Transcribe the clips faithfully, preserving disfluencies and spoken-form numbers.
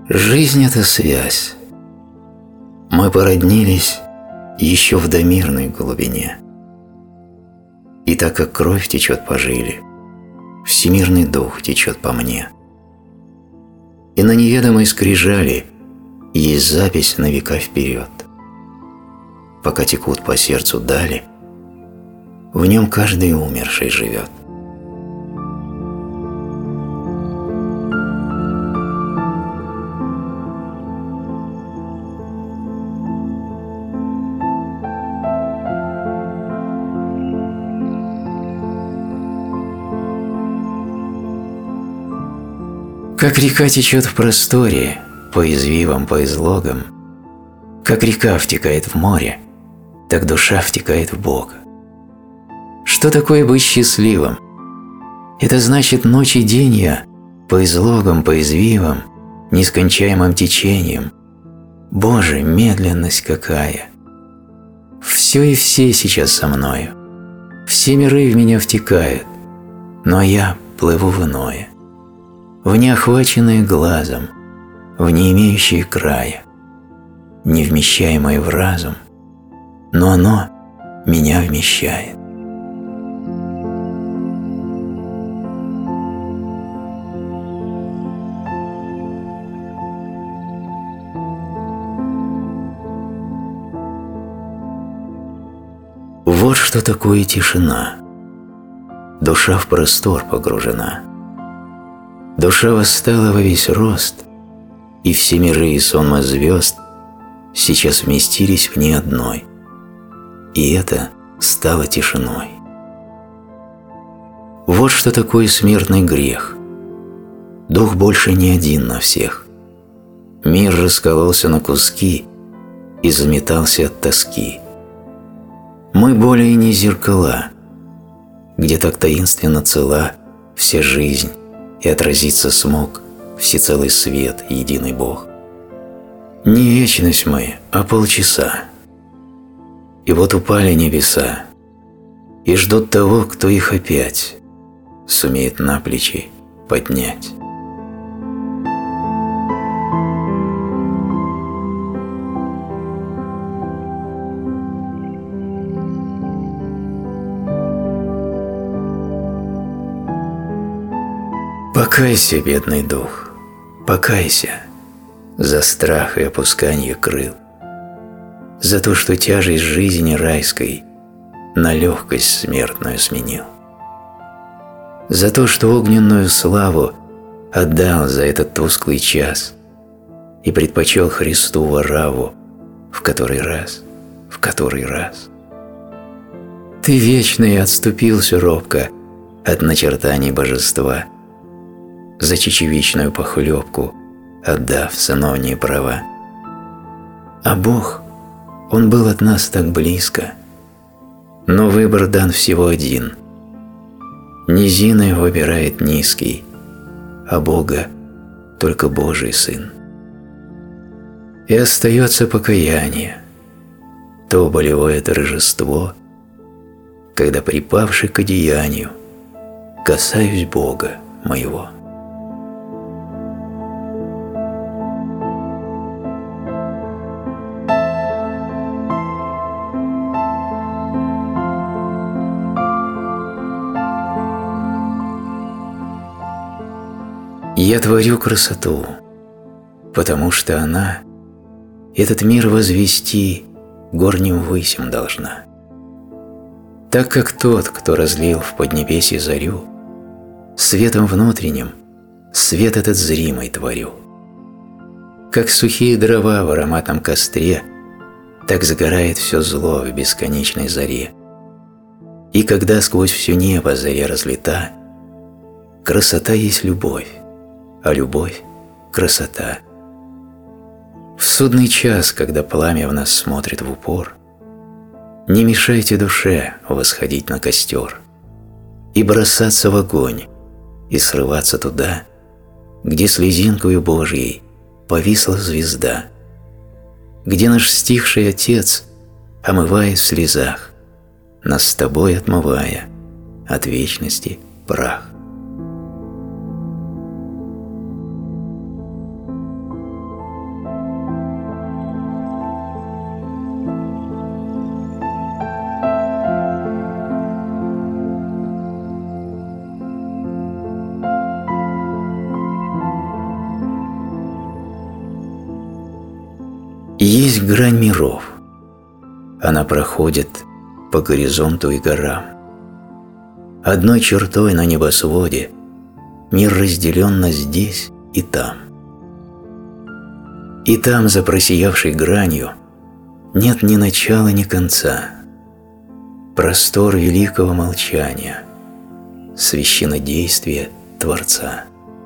Жизнь – это связь. Мы породнились еще в домирной глубине. И так как кровь течет по жиле, всемирный дух течет по мне. И на неведомой скрижали есть запись на века вперед. Пока текут по сердцу дали, в нем каждый умерший живет. Как река течет в просторе, по извивам, по излогам, как река втекает в море, так душа втекает в Бога. Что такое быть счастливым? Это значит ночь и день я по излогам, по извивам, нескончаемым течением. Боже, медленность какая! Все и все сейчас со мною, все миры в меня втекают, но я плыву в иное, в неохваченное глазом, в не имеющее края, не вмещаемое в разум, но оно меня вмещает. Вот что такое тишина. Душа в простор погружена. Душа восстала во весь рост, и все миры и сонма звезд сейчас вместились в ней одной, и это стало тишиной. Вот что такое смертный грех. Дух больше не один на всех. Мир раскололся на куски и заметался от тоски. Мы более не зеркала, где так таинственно цела вся жизнь, и отразиться смог всецелый свет, единый Бог. Не вечность мы, а полчаса. И вот упали небеса, и ждут того, кто их опять сумеет на плечи поднять. Покайся, бедный дух, покайся за страх и опусканье крыл, за то, что тяжесть жизни райской на легкость смертную сменил, за то, что огненную славу отдал за этот тусклый час и предпочел Христу вораву в который раз, в который раз. Ты вечный отступился робко от начертаний божества, за чечевичную похлебку отдав сыновние права. А Бог, Он был от нас так близко, но выбор дан всего один. Низины выбирает низкий, а Бога только Божий Сын. И остается покаяние, то болевое торжество, когда, припавший к одеянию, касаюсь Бога моего. Я творю красоту, потому что она этот мир возвести горним высям должна. Так как тот, кто разлил в поднебесье зарю, светом внутренним свет этот зримый творю. Как сухие дрова в ароматном костре, так загорает все зло в бесконечной заре. И когда сквозь все небо заря разлита, красота есть любовь, а любовь – красота. В судный час, когда пламя в нас смотрит в упор, не мешайте душе восходить на костер и бросаться в огонь, и срываться туда, где слезинкою Божьей повисла звезда, где наш стихший Отец омывает в слезах, нас с тобой отмывая от вечности прах. есть грань миров. Она проходит по горизонту и горам. Одной чертой на небосводе мир разделен на здесь и там. И там, за просиявшей гранью, нет ни начала, ни конца. Простор великого молчания, священнодействие Творца.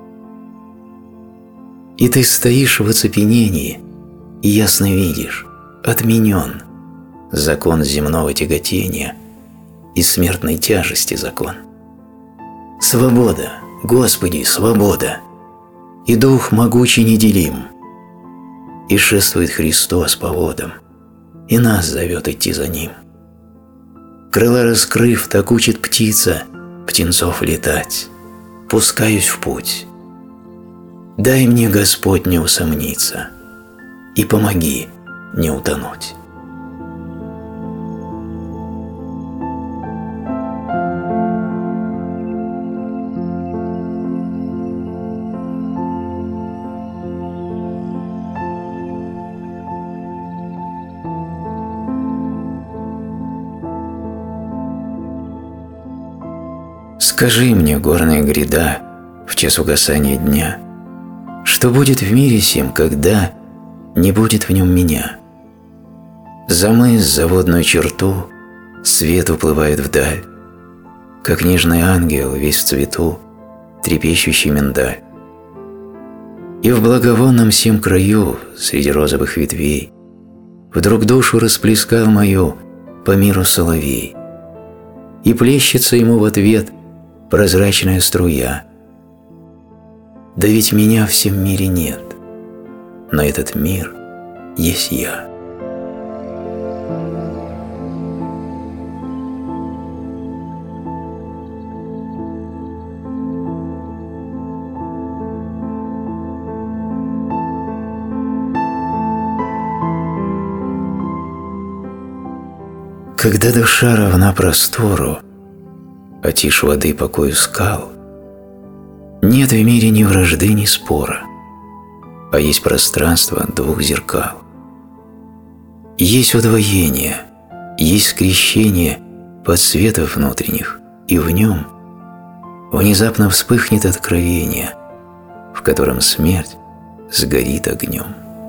И ты стоишь в оцепенении и ясно видишь, отменен закон земного тяготения и смертной тяжести закон. Свобода, Господи, свобода, и дух могучий неделим, и шествует Христос по водам, и нас зовет идти за Ним. Крыла раскрыв, так учит птица птенцов летать. Пускаюсь в путь. Дай мне, Господь, не усомниться, и помоги не утонуть. Скажи мне, горная гряда, в час угасания дня, что будет в мире сим, когда не будет в нем меня? За мыс, за водную черту свет уплывает вдаль, как нежный ангел весь в цвету, трепещущий миндаль. И в благовонном сем краю, среди розовых ветвей, вдруг душу расплескал мою по миру соловей, и плещется ему в ответ прозрачная струя. Да ведь меня в всем мире нет, но этот мир есть я. Когда душа равна простору, а тишь воды покою скал, нет в мире ни вражды, ни спора, а есть пространство двух зеркал. Есть удвоение, есть скрещение подсветов внутренних, и в нем внезапно вспыхнет откровение, в котором смерть сгорит огнем.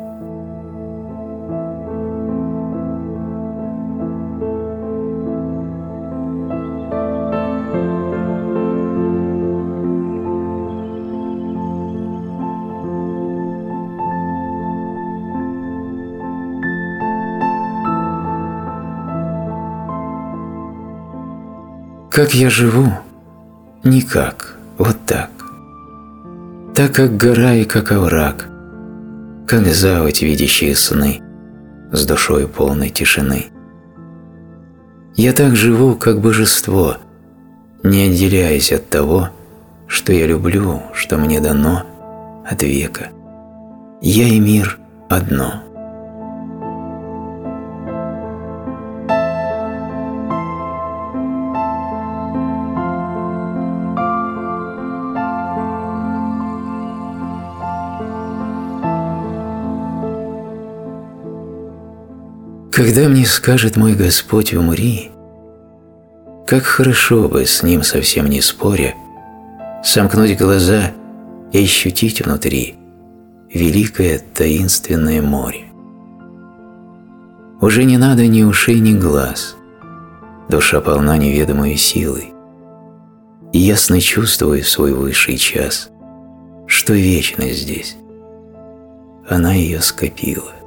Как я живу? Никак, вот так. Так, как гора и как овраг, как заводь, видящие сны, с душою полной тишины. Я так живу, как божество, не отделяясь от того, что я люблю, что мне дано от века. Я и мир одно. Когда мне скажет мой Господь «умри», как хорошо бы, с Ним совсем не споря, сомкнуть глаза и ощутить внутри великое таинственное море. Уже не надо ни ушей, ни глаз, душа полна неведомой силой, и ясно чувствую в свой высший час, что вечность здесь, она ее скопила.